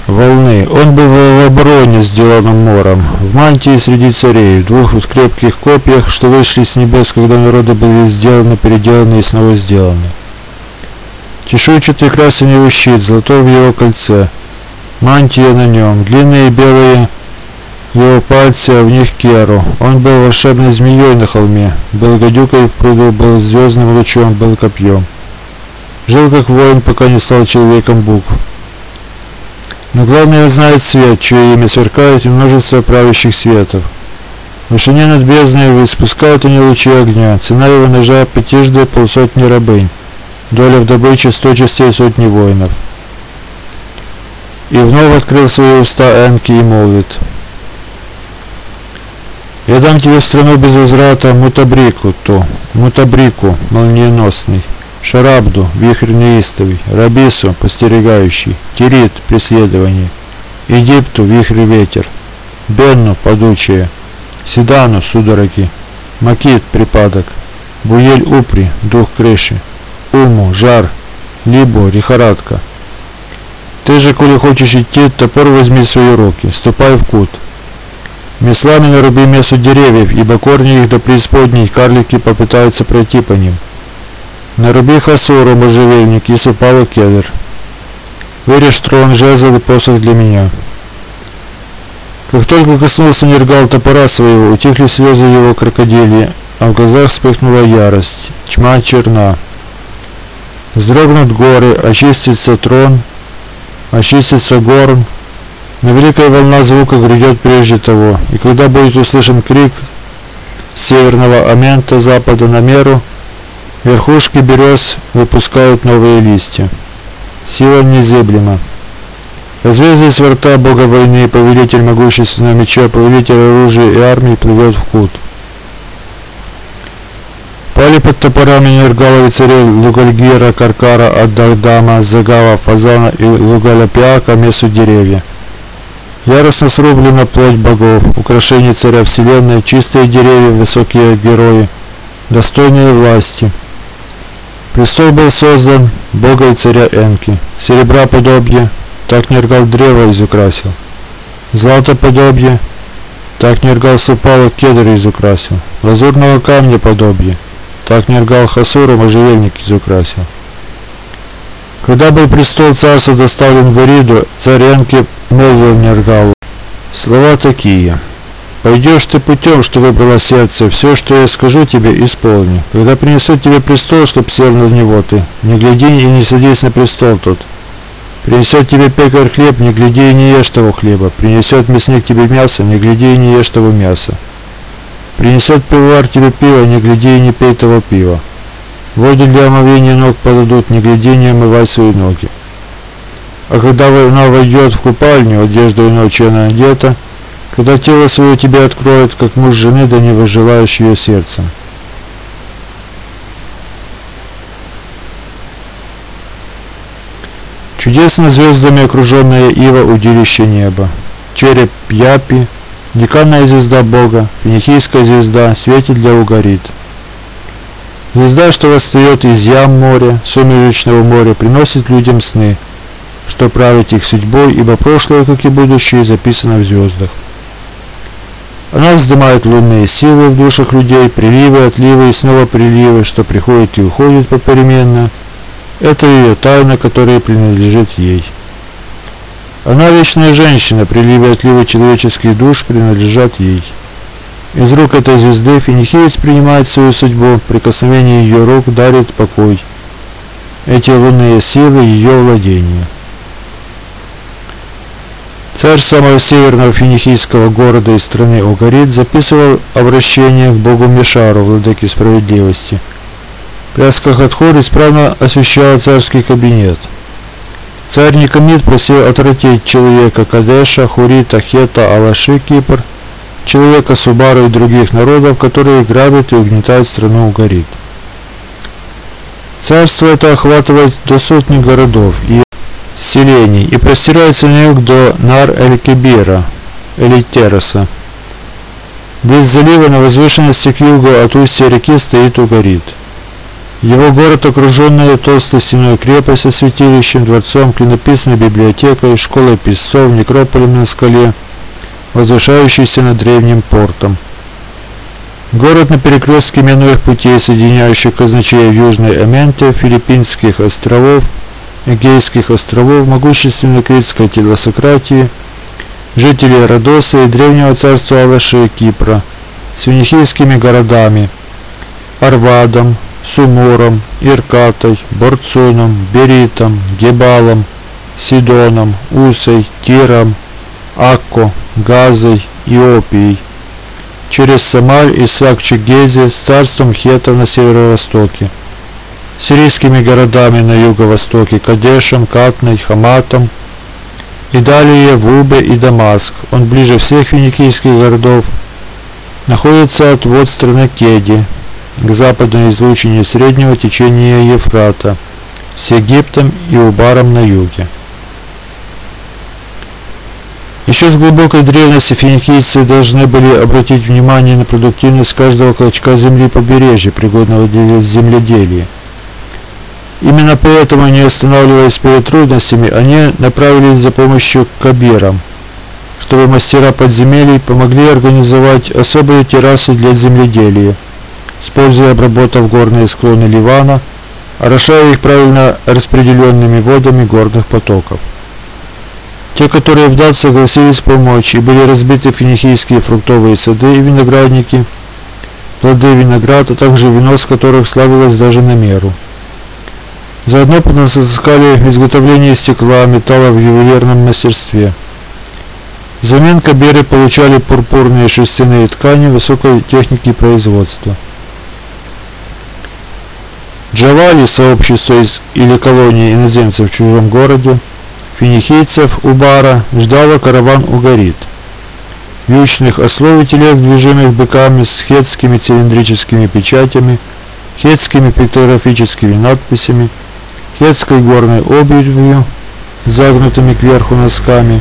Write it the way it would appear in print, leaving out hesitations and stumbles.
волны. Он был в обороне с Деланом Мором, в мантии среди царей, в двух крепких копьях, что вышли с небес, когда народы были сделаны, переделаны и снова сделаны. Чешуйчатый красен его щит, золотой в его кольце, мантия на нем, длинные белые его пальцы, а в них керу. Он был волшебной змеей на холме, был гадюкой в пруду, был звездным лучом, был копьем. Жил как воин, пока не стал человеком букв. Но главное, он знает свет, чье имя сверкает, и множество правящих светов. В вышине над бездной испускают они лучи огня, цена его ножа пятижды полсотни рабынь, доля в добыче 100 частей сотни воинов. И вновь открыл свои уста Энки и молвит: «Я дам тебе страну без возврата, Мутабрику, Мутабрику, молниеносный, Шарабду, вихрь неистовый, Рабису, постерегающий, Тирит, преследование, Египту, вихрь ветер, Бенну, падучее, Сидану, судороги, Макит, припадок, Буель-Упри, дух крыши, Уму, жар, Либу, лихорадка. Ты же, коли хочешь идти, топор возьми в свои руки, ступай в кут. Меслами наруби месу деревьев, ибо корни их до преисподней карлики попытаются пройти по ним. Наруби хасуру, можжевельник, и супалу кедр. Вырежь трон, жезл и посох для меня». Как только коснулся Нергал топора своего, утихли слезы его крокодильи, а в глазах вспыхнула ярость, тьма черна. Вздрогнут горы, очистится трон, очистится горн, но великая волна звука грядет прежде того, и когда будет услышан крик северного Амента запада на меру, верхушки берез выпускают новые листья. Сила незыблема. Разверзлись врата бога войны, повелитель могущественного меча, повелитель оружия и армии плывет в кут. Пали под топорами Нергалови царей Лугальгира, Каркара, Аддардама, Загава, Фазана и Лугаляпиака месу деревья. Яростно срублена плоть богов, украшение царя вселенной, чистые деревья, высокие герои, достойные власти. Престол был создан бога и царя Энки, серебра подобие, так Нергал древо изукрасил, злато подобие, так Нергал супало кедр изукрасил, лазурного камня подобие, так Нергал хасуру можжевельник изукрасил. Когда был престол царства доставлен в Ириду, царь Энки молвил Нергалу слова такие: «Пойдешь ты путем, что выбрало сердце, все, что я скажу тебе, исполни. Когда принесут тебе престол, чтоб сел на него ты, не гляди и не садись на престол тот. Принесет тебе пекарь хлеб, не гляди и не ешь того хлеба. Принесет мясник тебе мясо, не гляди и не ешь того мяса. Принесет пивовар тебе пиво, не гляди и не пей того пива. Воду для омовения ног подадут, не гляди и не омывай свои ноги. А когда она войдет в купальню, одежду и ночью она одета, когда тело свое тебе откроет, как муж жены, да не возжелаешь ее сердцем». Чудесно звездами окруженное ива удилище неба. Череп Япи, деканная звезда Бога, финикийская звезда, светит для Угарит. Звезда, что восстает из ям моря, сумеречного моря, приносит людям сны, что править их судьбой, ибо прошлое, как и будущее, записано в звездах. Она вздымает лунные силы в душах людей, приливы, отливы и снова приливы, что приходят и уходят попеременно. Это ее тайна, которая принадлежит ей. Она вечная женщина, приливы и отливы человеческих душ принадлежат ей. Из рук этой звезды финикиец принимает свою судьбу, прикосновение ее рук дарит покой. Эти лунные силы ее владения. Царь самого северного финикийского города и страны Угарит записывал обращение к богу Мишару, владыке справедливости. Пляска Хатхор исправно освещала царский кабинет. Царь Никомид просил отвратить человека Кадеша, Хурита, Хета, Алаши, Кипр, человека Субару и других народов, которые грабят и угнетают страну Угарит. Царство это охватывает до сотни городов и селений и простирается на юг до Нар-эль-Кебира, Элитероса. Близ залива на возвышенности к югу от устья реки стоит Угарит. Его город, окруженная толстой стеной крепость со святилищем, дворцом, клинописной библиотекой, школой писцов, некрополем на скале, возвышающийся над древним портом. Город на перекрестке минных путей, соединяющих казначеев Южной Аменты, Филиппинских островов, Эгейских островов, могущественной критской телосократии, жителей Родоса и древнего царства Алаши Кипра, с финикийскими городами Арвадом, Сумором, Иркатой, Борцоном, Беритом, Гебалом, Сидоном, Усой, Тиром, Акко, Газой, Иопией, через Самарь и Сакчегези с царством Хетов на северо-востоке, сирийскими городами на юго-востоке Кадешем, Катной, Хаматом, и далее Вубе и Дамаск. Он ближе всех финикийских городов, находится от вод страны Кеди, к западной излучине среднего течения Ефрата, с Египтом и Убаром на юге. Еще с глубокой древности финикийцы должны были обратить внимание на продуктивность каждого клочка земли побережья, пригодного для земледелия. Именно поэтому, не останавливаясь перед трудностями, они направились за помощью к Кабирам, чтобы мастера подземелий помогли организовать особые террасы для земледелия, используя обработав горные склоны Ливана, орошая их правильно распределенными водами горных потоков. Те, которые вдать согласились помочь, и были разбиты финикийские фруктовые сады и виноградники, плоды винограда, а также вино, с которых славилось даже на меру. Заодно поднасыскали изготовление стекла, металла в ювелирном мастерстве. Взамен кабиры получали пурпурные шерстяные ткани высокой техники производства. Джавали, сообщество или колонии иноземцев в чужом городе, финикийцев Убара, ждало караван Угарит. Вьючных ослов и телег, движимых быками с хетскими цилиндрическими печатями, хетскими пиктографическими надписями, хетской горной обувью, загнутыми кверху носками,